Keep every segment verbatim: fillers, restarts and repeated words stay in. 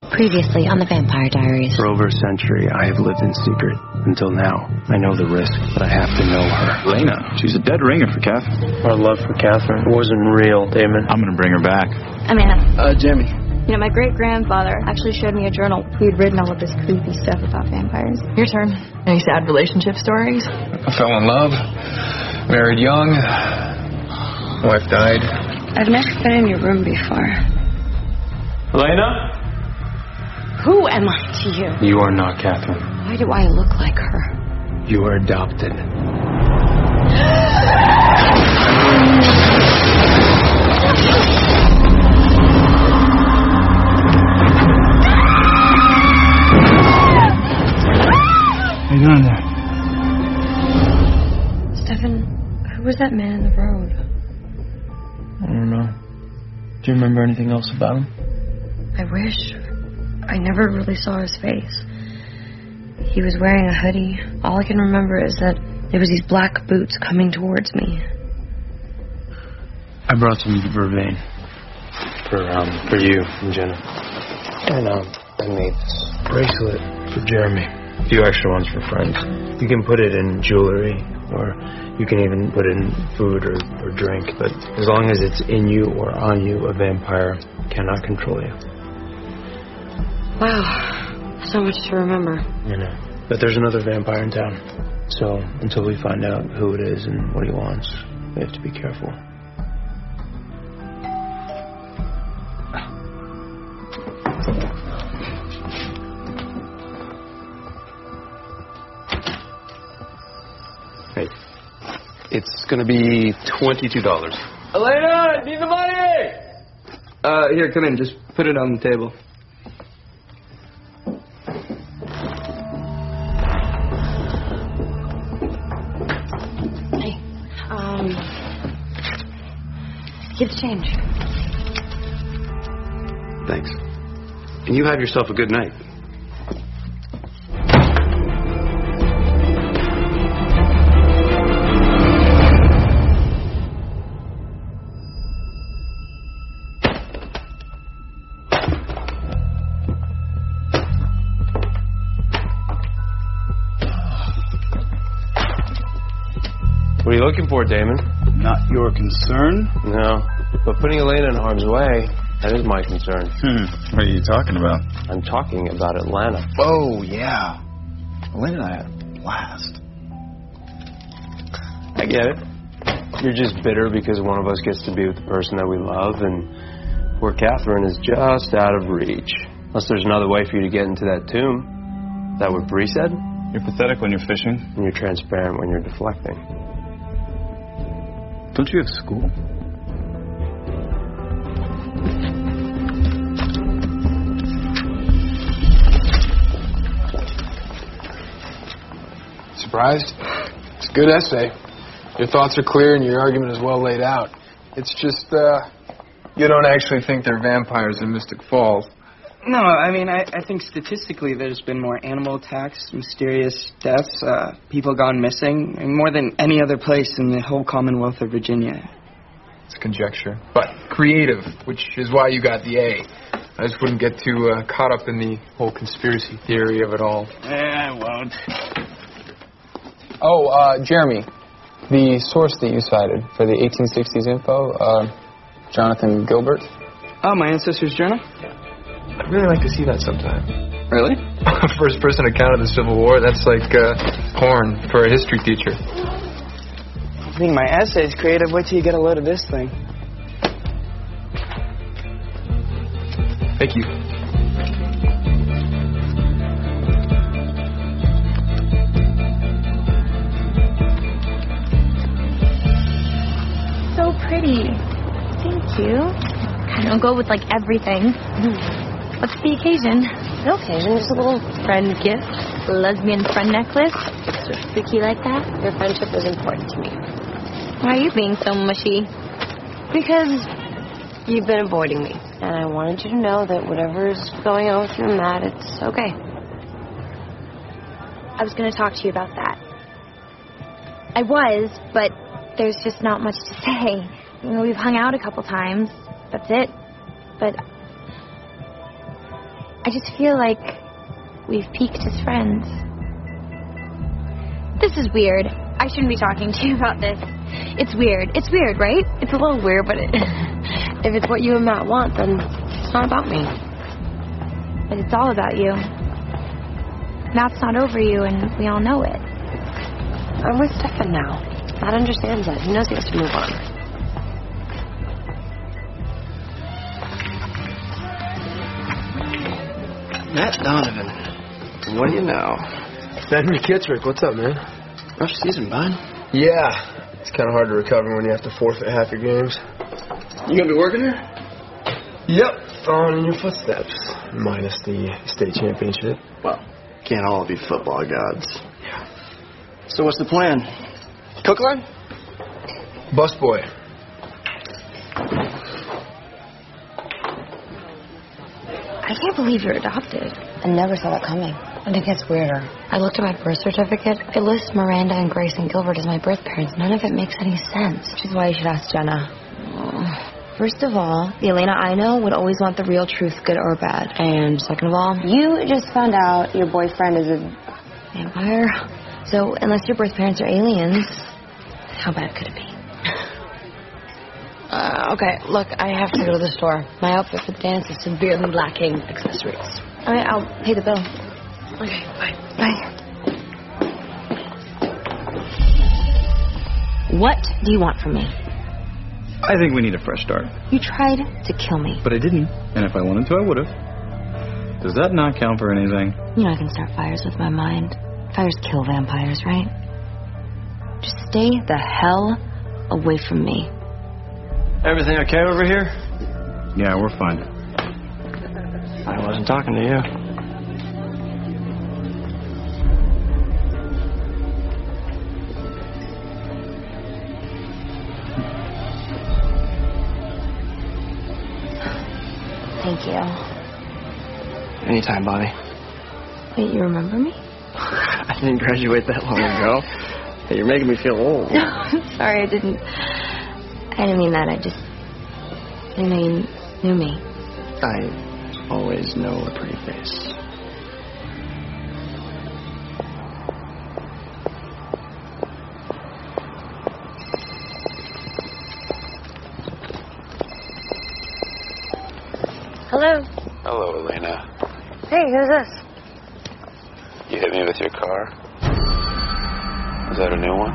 Previously on the Vampire Diaries. For over a century, I have lived in secret. Until now, I know the risk, but I have to know her. Lena, she's a dead ringer for Catherine. Our love for Catherine wasn't real, Damon. I'm gonna bring her back. Amanda. Uh, Jimmy. You know, my great-grandfather actually showed me a journal. We'd written all of this creepy stuff about vampires. Your turn. Any sad relationship stories? I fell in love. Married young. Wife died. I've never been in your room before. Elena? Who am I to you? You are not Catherine. Why do I look like her? You are adopted. How you doing there? Stefan, who was that man in the road? I don't know. Do you remember anything else about him? I wish. I never really saw his face. He was wearing a hoodie. All I can remember is that there was these black boots coming towards me. I brought some vervain for um for you and Jenna, and um I made this bracelet for Jeremy. A few extra ones for friends. You can put it in jewelry, or you can even put it in food or, or drink. But as long as it's in you or on you, a vampire cannot control you. Wow, so much to remember. You know, but there's another vampire in town. So until we find out who it is and what he wants, we have to be careful. Hey, it's gonna be twenty-two dollars. Elena, need the money! Uh, here, come in. Just put it on the table. Um, get the change. Thanks. And you have yourself a good night. What are you looking for, Damon? Not your concern? No, but putting Elena in harm's way, that is my concern. Hmm. What are you talking about? I'm talking about Atlanta. Oh, yeah. Elena and I had a blast. I get it. You're just bitter because one of us gets to be with the person that we love, and poor Catherine is just out of reach. Unless there's another way for you to get into that tomb. Is that what Bree said? You're pathetic when you're fishing. And you're transparent when you're deflecting. Don't you have school? Surprised? It's a good essay. Your thoughts are clear and your argument is well laid out. It's just, uh, you don't actually think they're vampires in Mystic Falls. No, I mean, I, I think statistically there's been more animal attacks, mysterious deaths, uh, people gone missing, and more than any other place in the whole Commonwealth of Virginia. It's conjecture, but creative, which is why you got the A. I just wouldn't get too uh, caught up in the whole conspiracy theory of it all. Eh, I won't. Oh, uh, Jeremy, the source that you cited for the eighteen sixties info, uh, Jonathan Gilbert. Oh, my ancestor's journal? I'd really like to see that sometime. Really? First person account of the Civil War, that's like uh, porn for a history teacher. I mean, my essay's creative. Wait till you get a load of this thing. Thank you. So pretty. Thank you. I don't go with, like, everything. What's the occasion? No occasion, just a little friend gift. A lesbian friend necklace? Sort of spooky like that? Your friendship is important to me. Why are you being so mushy? Because you've been avoiding me. And I wanted you to know that whatever's going on with you and Matt, it's okay. I was going to talk to you about that. I was, but there's just not much to say. You know, we've hung out a couple times. That's it. But I I just feel like we've peaked as friends. This is weird. I shouldn't be talking to you about this. It's weird. It's weird, right? It's a little weird, but it, if it's what you and Matt want, then it's not about me. But it's all about you. Matt's not over you, and we all know it. I'm with Stefan now. Matt understands that. He knows he has to move on. Matt Donovan. What do you know? Ben McKittrick, what's up, man? Rough season, bud. Yeah. It's kind of hard to recover when you have to forfeit half your games. You gonna be working there? Yep. Following in your footsteps. Minus the state championship. Well, can't all be football gods. Yeah. So what's the plan? Cook line? Busboy. I can't believe you're adopted. I never saw that coming. And it gets weirder. I looked at my birth certificate. It lists Miranda and Grayson Gilbert as my birth parents. None of it makes any sense. Which is why you should ask Jenna. First of all, the Elena I know would always want the real truth, good or bad. And second of all, You just found out your boyfriend is a vampire. So unless your birth parents are aliens, how bad could it be? Uh, okay, look, I have to go to the store. My outfit for the dance is severely lacking accessories. All right, I'll pay the bill. Okay, bye. Bye. What do you want from me? I think we need a fresh start. You tried to kill me. But I didn't. And if I wanted to, I would have. Does that not count for anything? You know I can start fires with my mind. Fires kill vampires, right? Just stay the hell away from me. Everything okay over here? Yeah, we're fine. I wasn't talking to you. Thank you. Anytime, Bobby. Wait, you remember me? I didn't graduate that long ago. Hey, you're making me feel old. Sorry, I didn't. I didn't mean that. I just. I didn't know you knew me. I always know a pretty face. Hello. Hello, Elena. Hey, who's this? You hit me with your car? Is that a new one?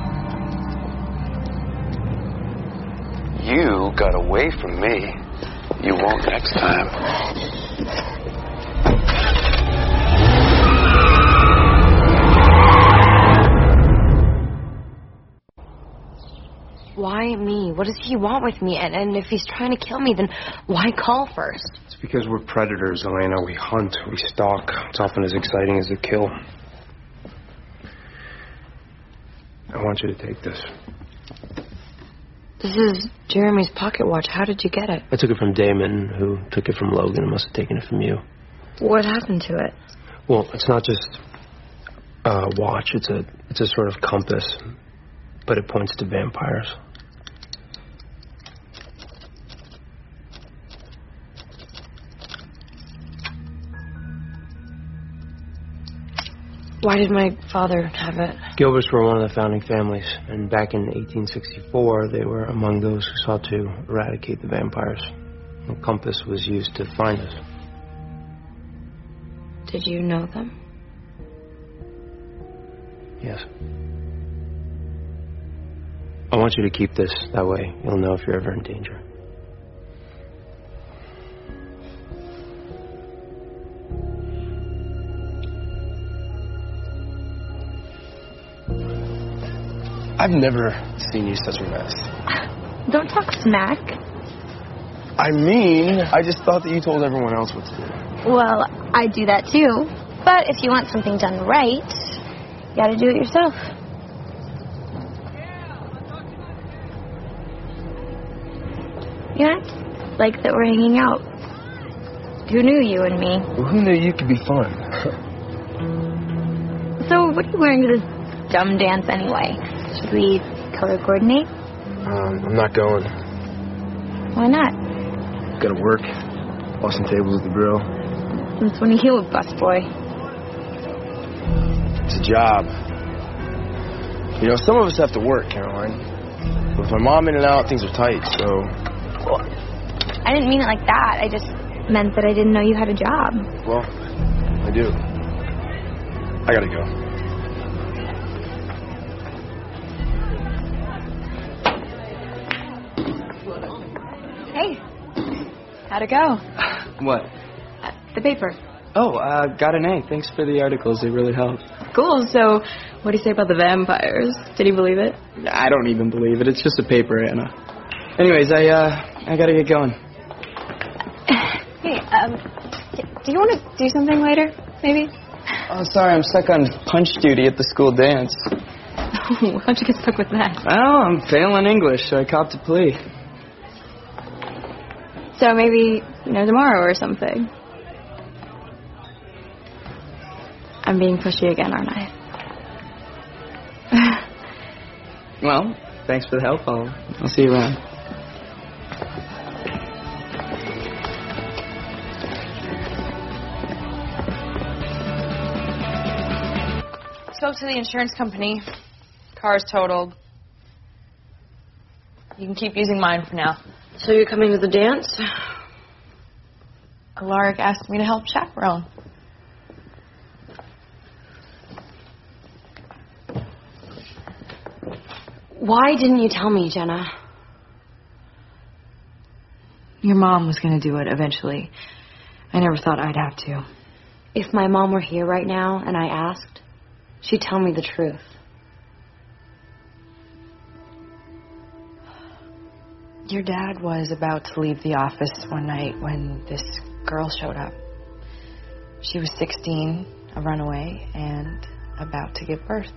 You got away from me. You won't next time. Why me? What does he want with me? And, and if he's trying to kill me, then why call first? It's because we're predators, Elena. We hunt, we stalk. It's often as exciting as a kill. I want you to take this. This is Jeremy's pocket watch. How did you get it? I took it from Damon, who took it from Logan and must have taken it from you. What happened to it? Well, it's not just a watch. It's a it's a sort of compass, but it points to vampires. Why did my father have it? Gilberts were one of the founding families, and back in eighteen sixty-four, they were among those who sought to eradicate the vampires. The compass was used to find us. Did you know them? Yes. I want you to keep this. That way you'll know if you're ever in danger. I've never seen you such a mess. Don't talk smack. I mean, I just thought that you told everyone else what to do. Well, I do that too. But if you want something done right, you gotta do it yourself. You act like that we're hanging out. Who knew you and me? Well, who knew you could be fun? So what are you wearing to this dumb dance anyway? Should we color coordinate? Um, I'm not going. Why not? Gotta work. Washing tables at the grill. Since when are you a busboy? It's a job. You know, some of us have to work, Caroline. With my mom in and out, things are tight, so... Well, I didn't mean it like that. I just meant that I didn't know you had a job. Well, I do. I gotta go. Hey. How'd it go? What? Uh, the paper. Oh, uh, got an A. Thanks for the articles. They really helped. Cool. So, what do you say about the vampires? Did he believe it? I don't even believe it. It's just a paper, Anna. Anyways, I, uh, I gotta get going. Hey, um, do you want to do something later, maybe? Oh, sorry, I'm stuck on punch duty at the school dance. How'd you get stuck with that? Well, I'm failing English, so I copped a plea. So maybe, you know, tomorrow or something. I'm being pushy again, aren't I? Well, thanks for the help. I'll, I'll see you around. Spoke to the insurance company. Car's totaled. You can keep using mine for now. So you're coming to the dance? Alaric asked me to help chaperone. Why didn't you tell me, Jenna? Your mom was going to do it eventually. I never thought I'd have to. If my mom were here right now and I asked, she'd tell me the truth. Your dad was about to leave the office one night when this girl showed up. She was sixteen, a runaway, and about to give birth.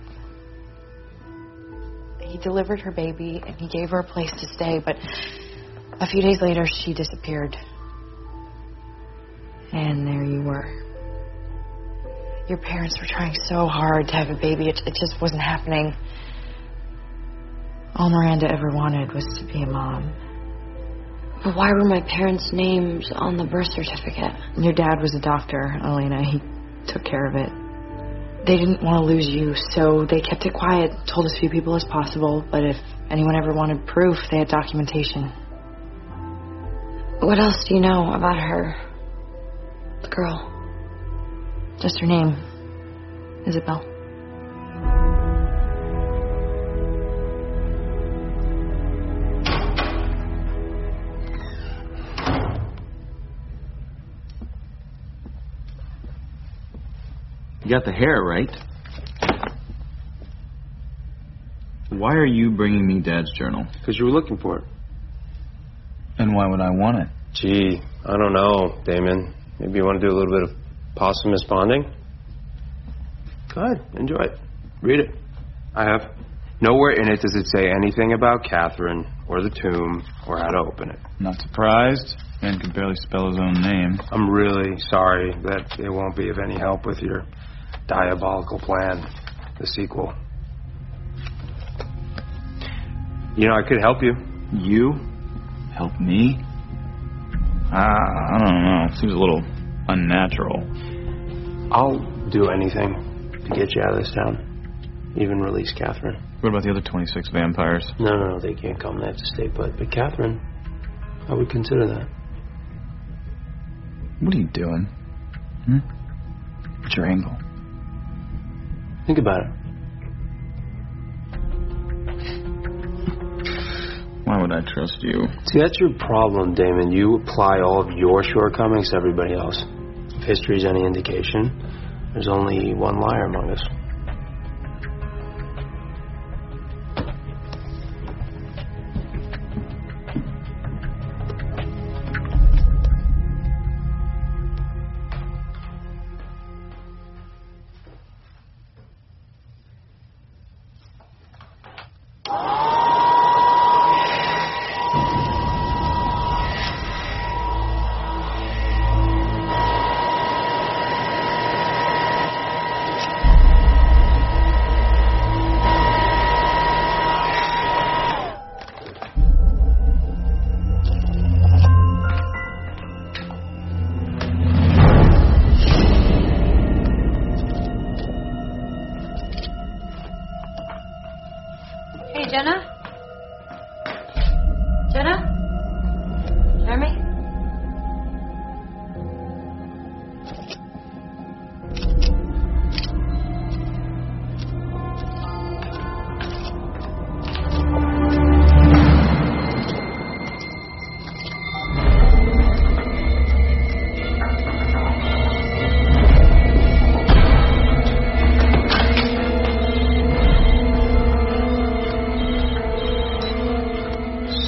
He delivered her baby and he gave her a place to stay, but a few days later she disappeared. And there you were. Your parents were trying so hard to have a baby, it, it just wasn't happening. All Miranda ever wanted was to be a mom. But why were my parents' names on the birth certificate? Your dad was a doctor, Elena. He took care of it. They didn't want to lose you, so they kept it quiet, told as few people as possible, but if anyone ever wanted proof, they had documentation. What else do you know about her? The girl? Just her name. Isabel. You got the hair, right? Why are you bringing me Dad's journal? Because you were looking for it. And why would I want it? Gee, I don't know, Damon. Maybe you want to do a little bit of posthumous bonding? Go ahead, enjoy it. Read it. I have. Nowhere in it does it say anything about Catherine or the tomb or how to open it. Not surprised. Man could barely spell his own name. I'm really sorry that it won't be of any help with your diabolical plan, the sequel. You know, I could help you. You? Help me? Ah, I don't know. Seems a little unnatural. I'll do anything to get you out of this town. Even release Catherine. What about the other twenty-six vampires? No, no, no, they can't come. They have to stay put. But Catherine, I would consider that. What are you doing? Hmm? What's your angle? Think about it. Why would I trust you? See, that's your problem, Damon. You apply all of your shortcomings to everybody else. If history's any indication, there's only one liar among us.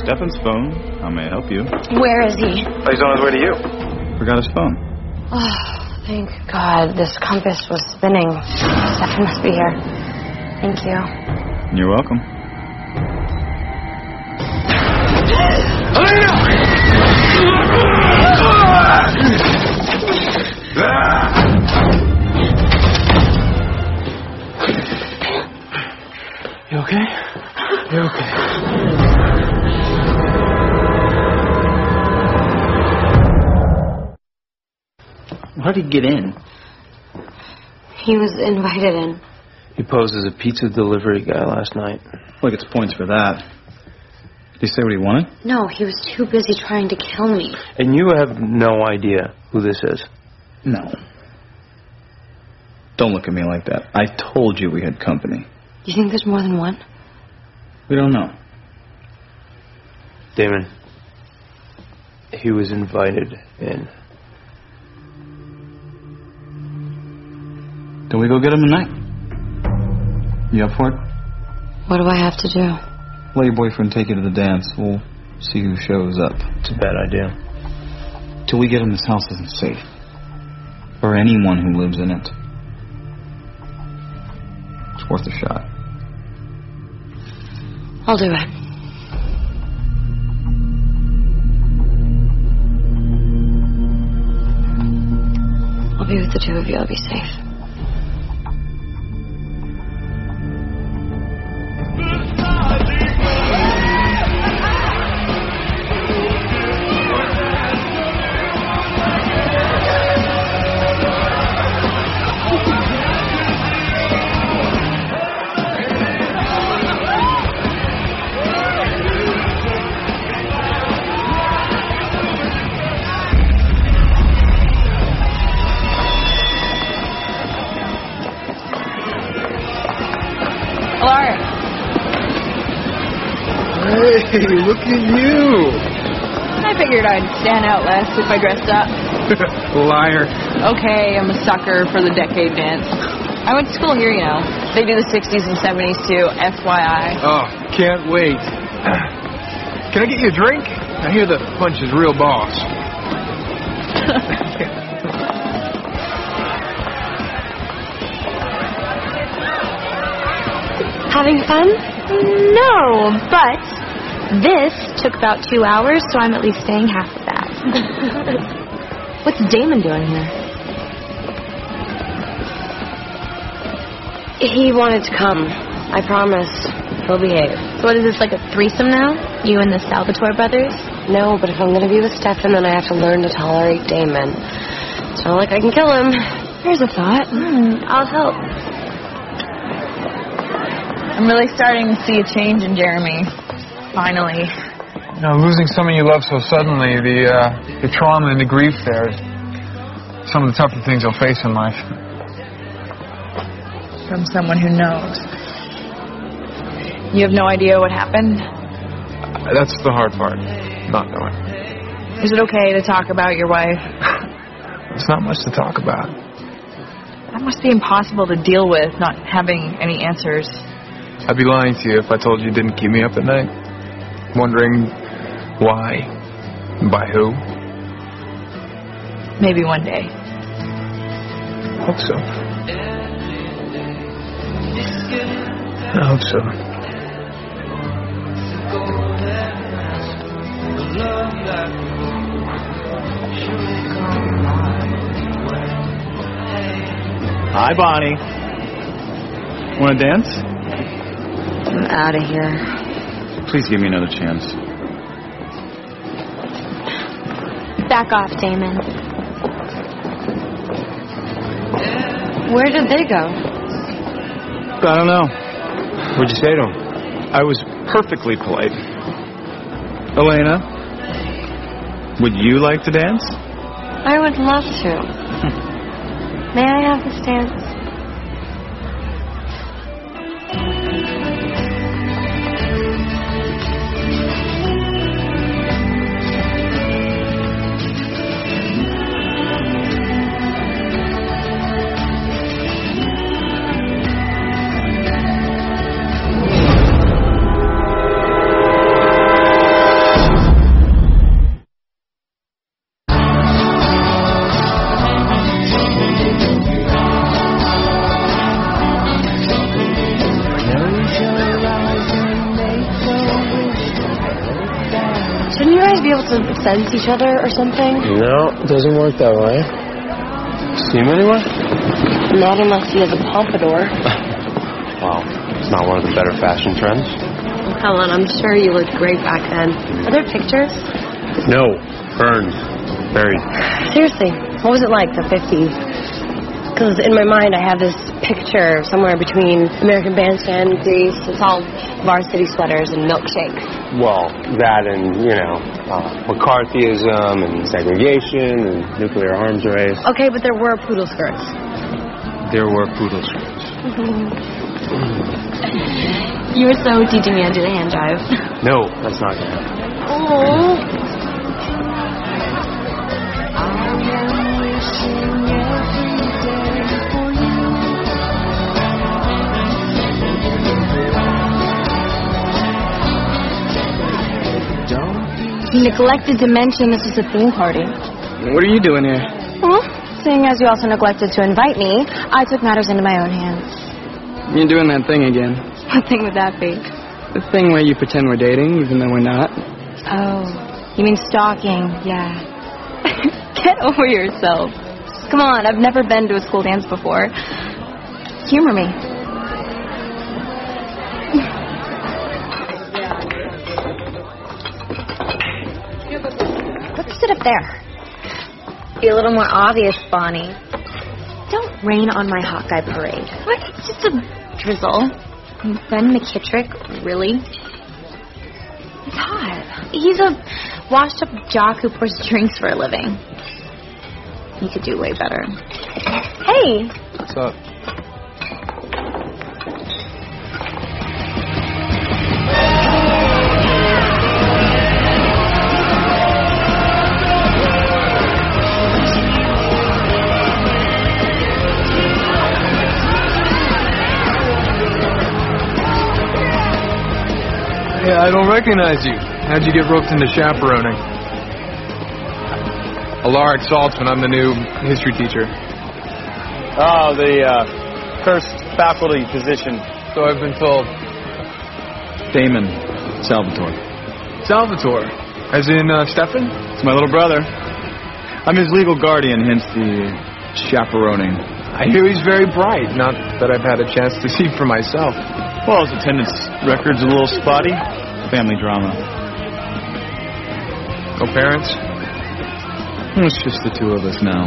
Stefan's phone. How may I help you? Where is he? Oh, he's on his way to you. Forgot his phone. Oh, thank God. This compass was spinning. Stefan must be here. Thank you. You're welcome. You okay? You're okay. How did he get in? He was invited in. He posed as a pizza delivery guy last night. Well, he gets points for that. Did he say what he wanted? No, he was too busy trying to kill me. And you have no idea who this is? No. Don't look at me like that. I told you we had company. You think there's more than one? We don't know. Damon, he was invited in. Then we go get him tonight. You up for it? What do I have to do? Let your boyfriend take you to the dance. We'll see who shows up. It's a bad idea. Till we get him, this house isn't safe. For anyone who lives in it. It's worth a shot. I'll do it. I'll be with the two of you. I'll be safe. Hey, look at you! I figured I'd stand out less if I dressed up. Liar. Okay, I'm a sucker for the decade dance. I went to school here, you know. They do the sixties and seventies too, F Y I. Oh, can't wait. Can I get you a drink? I hear the punch is real boss. Having fun? No, but this took about two hours, so I'm at least staying half of that. What's Damon doing here? He wanted to come. I promise. He'll behave. So what is this, like a threesome now? You and the Salvatore brothers? No, but if I'm going to be with Stefan, then I have to learn to tolerate Damon. It's not like I can kill him. Here's a thought. Mm, I'll help. I'm really starting to see a change in Jeremy. Finally. You know, losing someone you love so suddenly, the, uh, the trauma and the grief there is some of the tougher things you'll face in life. From someone who knows. You have no idea what happened? That's the hard part, not knowing. Is it okay to talk about your wife? There's not much to talk about. That must be impossible to deal with, not having any answers. I'd be lying to you if I told you you didn't keep me up at night. Wondering why, by who. Maybe one day. I hope so. I hope so. Hi, Bonnie. Want to dance? I'm out of here. Please give me another chance. Back off, Damon. Where did they go? I don't know. What'd you say to him? I was perfectly polite. Elena, would you like to dance? I would love to. May I have this dance? supposed to sense each other or something? No, it doesn't work that way. See him anywhere? Not unless he has a pompadour. Wow, it's not one of the better fashion trends. Helen, I'm sure you looked great back then. Are there pictures? No, burned, buried. Seriously, what was it like, the fifties? Because in my mind, I have this picture somewhere between American Bandstand, Grease. It's all varsity sweaters and milkshakes. Well, that and, you know, uh, McCarthyism and segregation and nuclear arms race. Okay, but there were poodle skirts. There were poodle skirts. You were so teaching me how to do the hand jive. No, that's not going to happen. Oh. You neglected to mention this was a theme party. What are you doing here? Well, seeing as you also neglected to invite me, I took matters into my own hands. You're doing that thing again. What thing would that be? The thing where you pretend we're dating, even though we're not. Oh, you mean stalking, yeah. Get over yourself. Come on, I've never been to a school dance before. Humor me. Let's sit up there. Be a little more obvious, Bonnie. Don't rain on my hot guy parade. What? It's just a drizzle. Ben McKittrick, really? He's hot. He's a washed-up jock who pours drinks for a living. He could do way better. Hey! What's up? Yeah, I don't recognize you. How'd you get roped into chaperoning? Alaric Saltzman, I'm the new history teacher. Oh, the uh, cursed faculty position. So I've been told. Damon Salvatore. Salvatore? As in uh, Stefan? It's my little brother. I'm his legal guardian, hence the chaperoning. I hear he's very bright. Not that I've had a chance to see for myself. Well, his attendance record's a little spotty. Family drama. No parents? It's just the two of us now.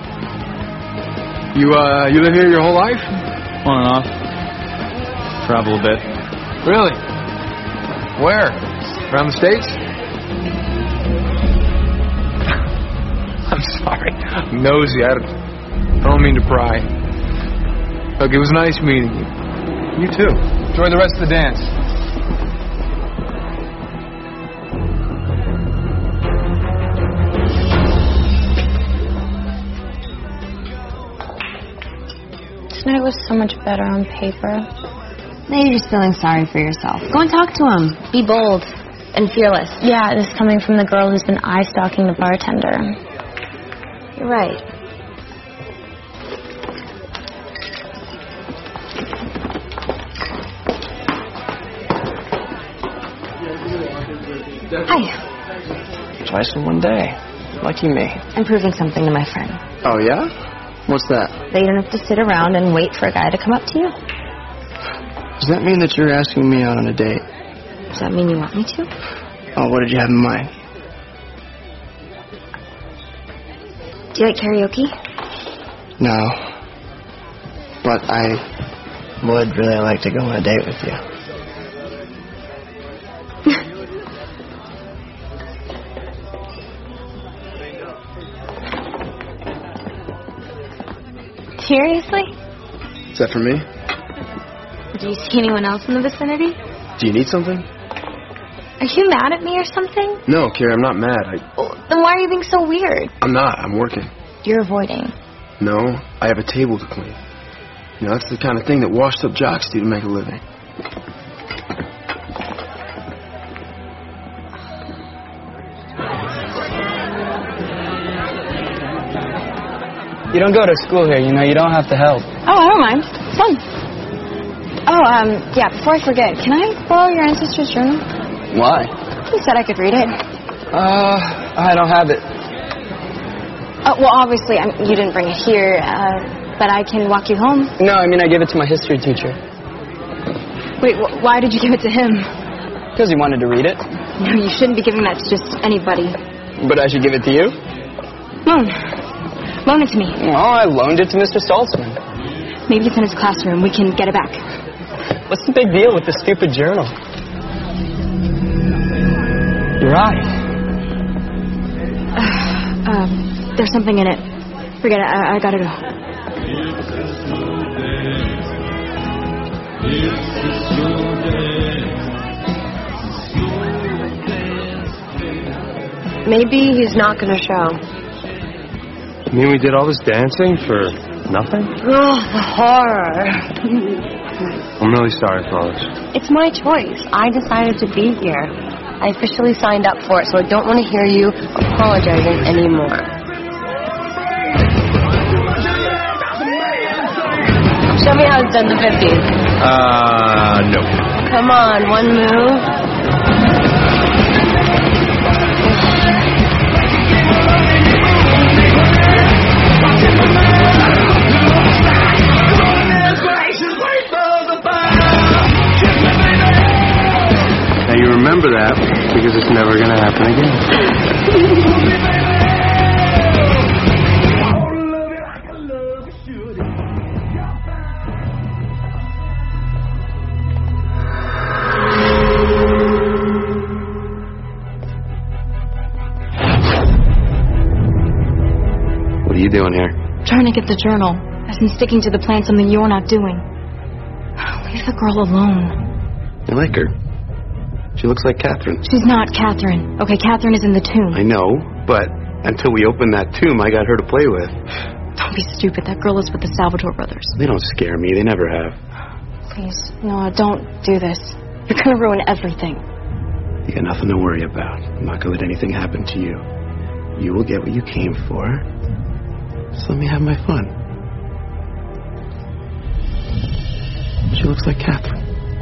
You, uh, you live here your whole life? On and off. Travel a bit. Really? Where? Around the States? I'm sorry. I'm nosy. I don't, I don't mean to pry. Look, it was nice meeting you. You too. Enjoy the rest of the dance. Tonight was so much better on paper. Maybe you're just feeling sorry for yourself. Go and talk to him. Be bold and fearless. Yeah, this is coming from the girl who's been eye-stalking the bartender. You're right. Hi. Twice in one day. Lucky me. I'm proving something to my friend. Oh, yeah? What's that? That you don't have to sit around and wait for a guy to come up to you. Does that mean that you're asking me out on a date? Does that mean you want me to? Oh, what did you have in mind? Do you like karaoke? No. But I would really like to go on a date with you. Seriously? Is that for me? Do you see anyone else in the vicinity? Do you need something? Are you mad at me or something? No, Carrie, I'm not mad. I... Well, then why are you being so weird? I'm not. I'm working. You're avoiding. No, I have a table to clean. You know, that's the kind of thing that washed-up jocks do to make a living. You don't go to school here, you know, you don't have to help. Oh, I don't mind. It's fun. Oh, um, yeah, before I forget, can I borrow your ancestors' journal? Why? You said I could read it. Uh, I don't have it. Uh, well, obviously, I mean, you didn't bring it here, uh, but I can walk you home. No, I mean, I gave it to my history teacher. Wait, wh- why did you give it to him? Because he wanted to read it. No, you shouldn't be giving that to just anybody. But I should give it to you? Loan. Loan it to me. Well, I loaned it to Mister Saltzman. Maybe it's in his classroom. We can get it back. What's the big deal with this stupid journal? Your eye. Uh, um, there's something in it. Forget it. I, I gotta go. Maybe he's not gonna show. You mean we did all this dancing for nothing? Oh, the horror. I'm really sorry for all this. It's my choice. I decided to be here. I officially signed up for it, so I don't want to hear you apologizing anymore. Show me how it's done the fifties. Uh, no. Come on, one move. Now you remember that because it's never going to happen again. What are you doing here? Trying to get the journal. As in sticking to the plan, something you're not doing. Leave the girl alone. I like her. She looks like Catherine. She's not Catherine. Okay, Catherine is in the tomb. I know, but until we open that tomb, I got her to play with. Don't be stupid. That girl is with the Salvatore brothers. They don't scare me. They never have. Please, Noah, don't do this. You're gonna ruin everything. You got nothing to worry about. I'm not gonna let anything happen to you. You will get what you came for. Just let me have my fun. She looks like Catherine.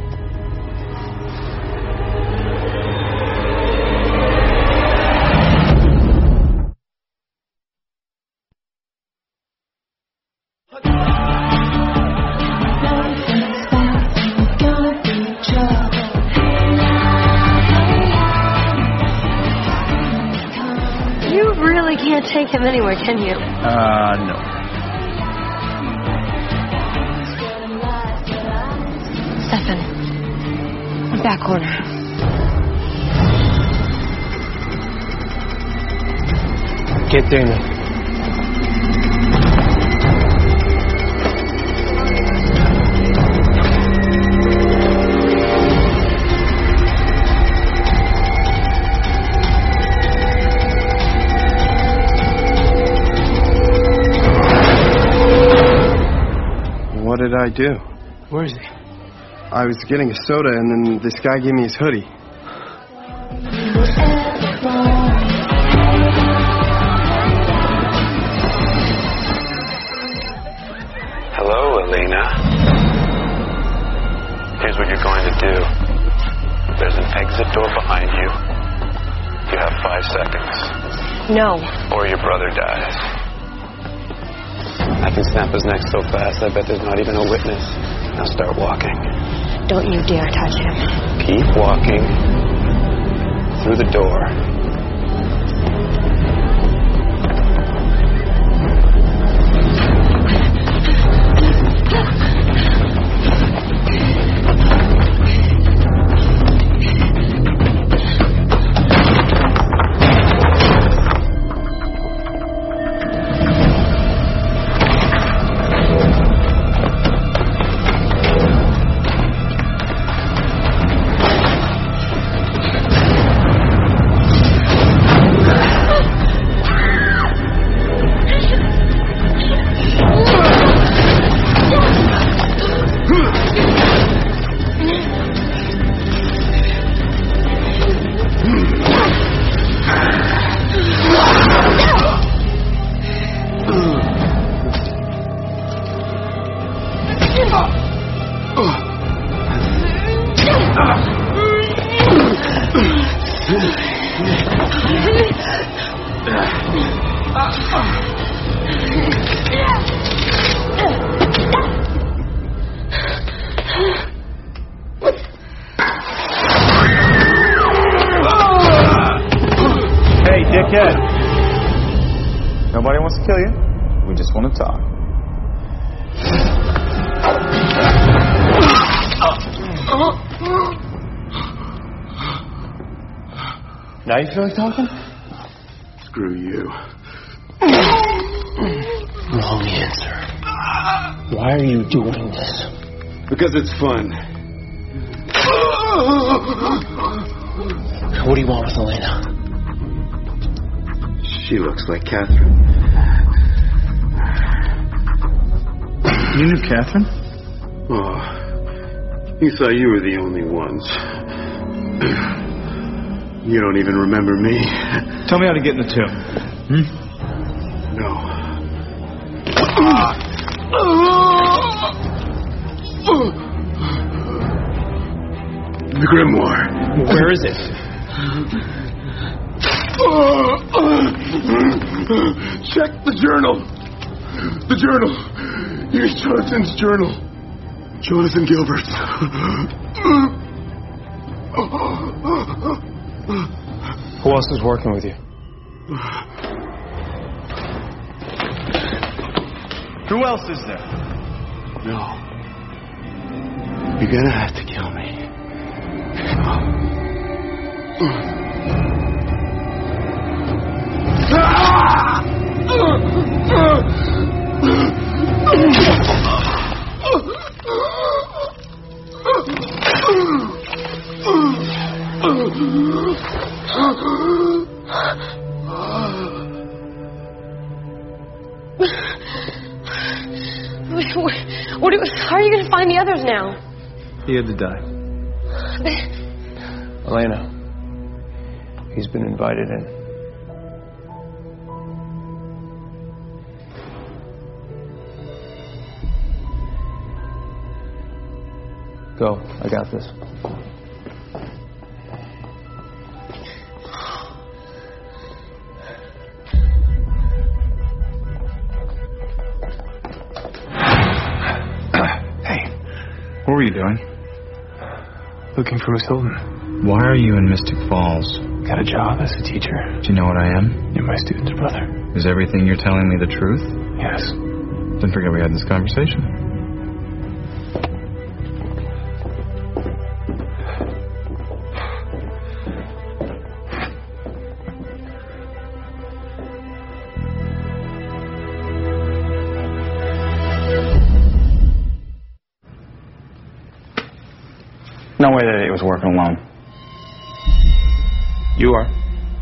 You really can't take him anywhere, can you? Uh, no. Stefan, back corner. Get Damon. What did I do? Where is he? I was getting a soda, and then this guy gave me his hoodie. Hello, Elena. Here's what you're going to do. There's an exit door behind you. You have five seconds. No. Or your brother dies. I can snap his neck so fast, I bet there's not even a witness. Now start walking. Don't you dare touch him. Keep walking through the door. to kill you. We just want to talk. Now you feel like talking? Screw you. Wrong answer. Why are you doing this? Because it's fun. What do you want with Elena? She looks like Catherine. You knew Catherine? Oh, you thought you were the only ones. You don't even remember me. Tell me how to get in the tomb. Hmm? No. The grimoire. Where is it? Check the journal. The journal. Here's Jonathan's journal. Jonathan Gilbert. Who else is working with you? Who else is there? No. You're gonna have to kill me. What, what, how are you going to find the others now? He had to die. Elena, he's been invited in. Go, I got this. What were you doing? Looking for Miss Hilton. Why are you in Mystic Falls? Got a job as a teacher. Do you know what I am? You're my student's brother. Is everything you're telling me the truth? Yes. Then forget we had this conversation. No way that he was working alone. You are.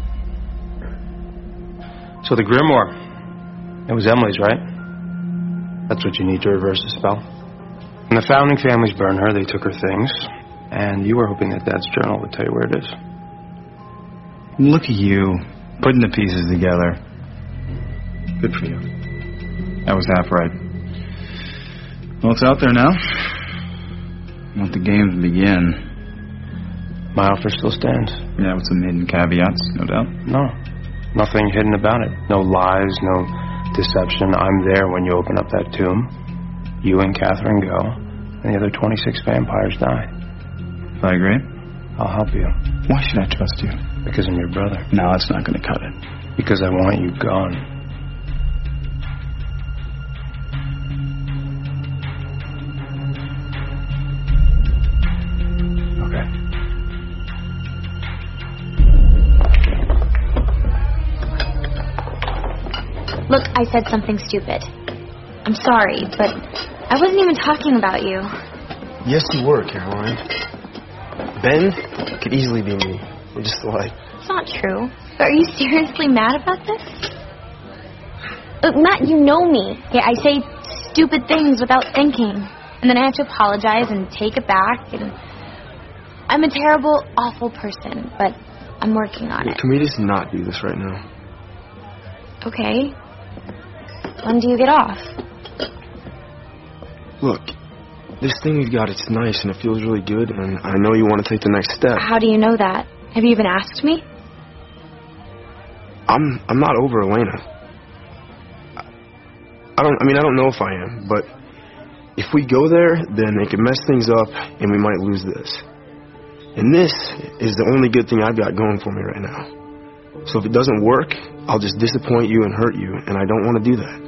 So the grimoire, it was Emily's, right? That's what you need to reverse the spell. When the founding families burned her, they took her things, and you were hoping that Dad's journal would tell you where it is. Look at you, putting the pieces together. Good for you. That was half right. Well, it's out there now. Let the games begin. My offer still stands. Yeah, with some hidden caveats, no doubt. No. Nothing hidden about it. No lies, no deception. I'm there when you open up that tomb. You and Catherine go, and the other twenty-six vampires die. If I agree? I'll help you. Why should I trust you? Because I'm your brother. No, that's not going to cut it. Because I want you gone. Look, I said something stupid. I'm sorry, but I wasn't even talking about you. Yes, you were, Caroline. Ben could easily be me. We're just alike. It's not true. Are you seriously mad about this? Look, Matt, you know me. Yeah, I say stupid things without thinking. And then I have to apologize and take it back. And I'm a terrible, awful person, but I'm working on Well, it. can we just not do this right now? Okay. When do you get off? Look, this thing we've got, it's nice and it feels really good, and I know you want to take the next step. How do you know that? Have you even asked me? I'm I'm not over Elena. I don't I mean I don't know if I am, but if we go there, then it could mess things up and we might lose this. And this is the only good thing I've got going for me right now. So if it doesn't work, I'll just disappoint you and hurt you, and I don't want to do that.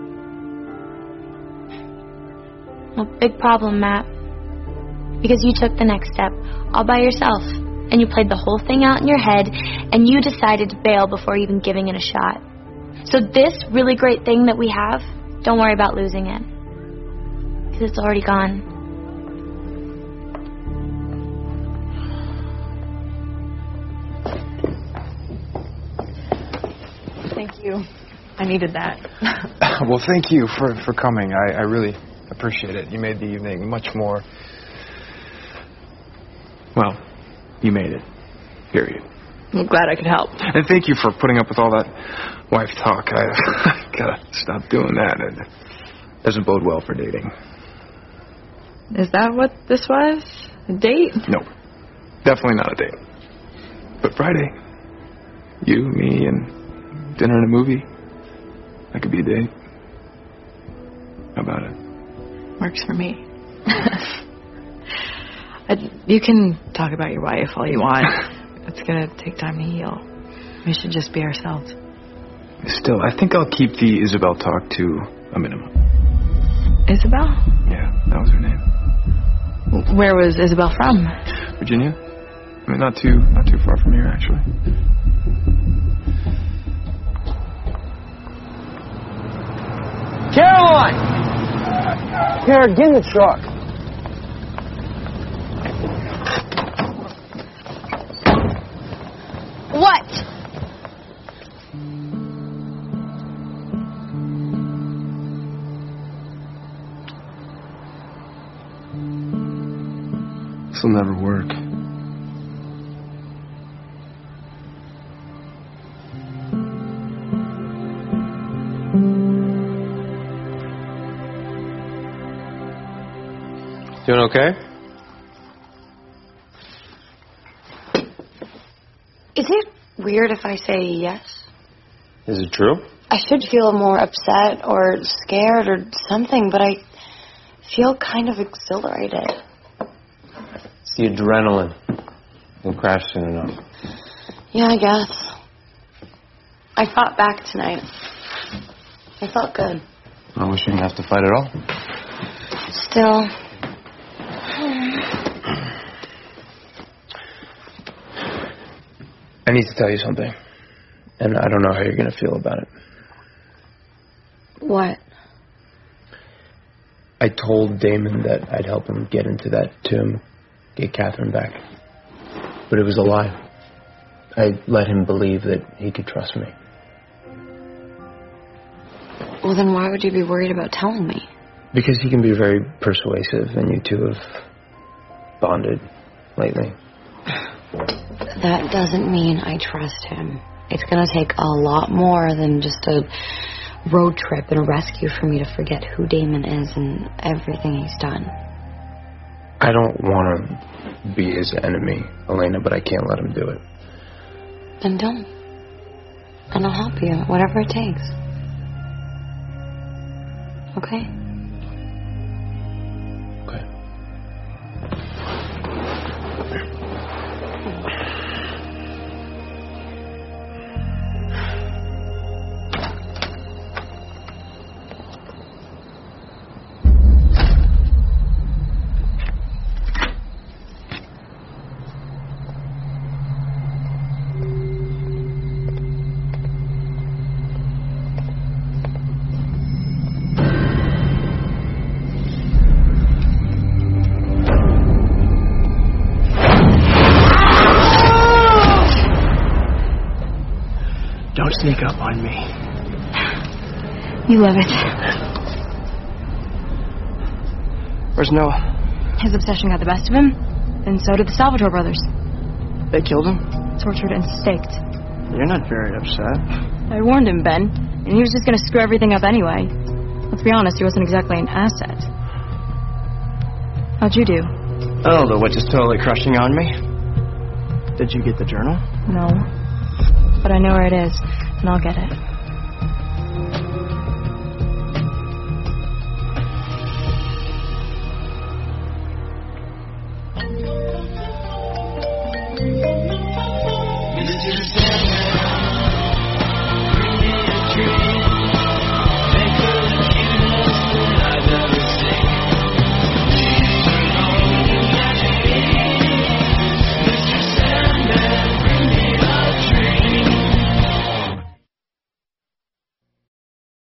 Well, big problem, Matt. Because you took the next step all by yourself, and you played the whole thing out in your head, and you decided to bail before even giving it a shot. So this really great thing that we have, don't worry about losing it. Because it's already gone. Thank you. I needed that. Well, thank you for, for coming. I, I really appreciate it. You made the evening much more... Well, you made it. Period. I'm glad I could help. And thank you for putting up with all that wife talk. I, I gotta stop doing that. It doesn't bode well for dating. Is that what this was? A date? No. Definitely not a date. But Friday, you, me, and dinner and a movie, that could be a date. How about it? Works for me. I, you can talk about your wife all you want. It's gonna take time to heal. We should just be ourselves. Still, I think I'll keep the Isabel talk to a minimum. Isabel? Yeah, that was her name. Where was Isabel from? Virginia. I mean, not too, not too far from here, actually. Caroline! Karen, get in the truck. What? This'll never work. Doing okay? Is it weird if I say yes? Is it true? I should feel more upset or scared or something, but I feel kind of exhilarated. It's the adrenaline. You'll crash soon enough. Yeah, I guess. I fought back tonight. I felt good. I wish you didn't have to fight at all. Still. I need to tell you something. And I don't know how you're going to feel about it. What? I told Damon that I'd help him get into that tomb, get Catherine back. But it was a lie. I let him believe that he could trust me. Well, then why would you be worried about telling me? Because he can be very persuasive, and you two have bonded lately. That doesn't mean I trust him. It's going to take a lot more than just a road trip and a rescue for me to forget who Damon is and everything he's done. I don't want to be his enemy, Elena, but I can't let him do it. Then don't. And I'll help you, whatever it takes. Okay? Okay. Don't sneak up on me. You love it. Where's Noah? His obsession got the best of him, and so did the Salvatore brothers. They killed him? Tortured and staked. You're not very upset. I warned him, Ben, and he was just going to screw everything up anyway. Let's be honest, he wasn't exactly an asset. How'd you do? Oh, the witch is totally crushing on me. Did you get the journal? No. But I know where it is, and I'll get it.